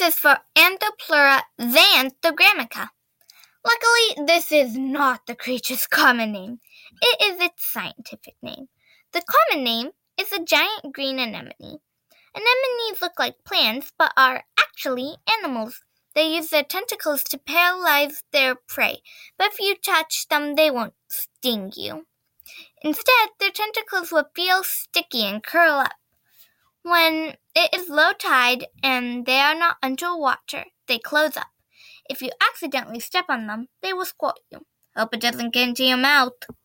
is for Anthoplura xanthogrammica. Luckily, this is not the creature's common name. It is its scientific name. The common name is a giant green anemone. Anemones look like plants, but are actually animals. They use their tentacles to paralyze their prey, but if you touch them, they won't sting you. Instead, their tentacles will feel sticky and curl up. When it is low tide and they are not underwater, they close up. If you accidentally step on them, they will squirt you. Hope it doesn't get into your mouth.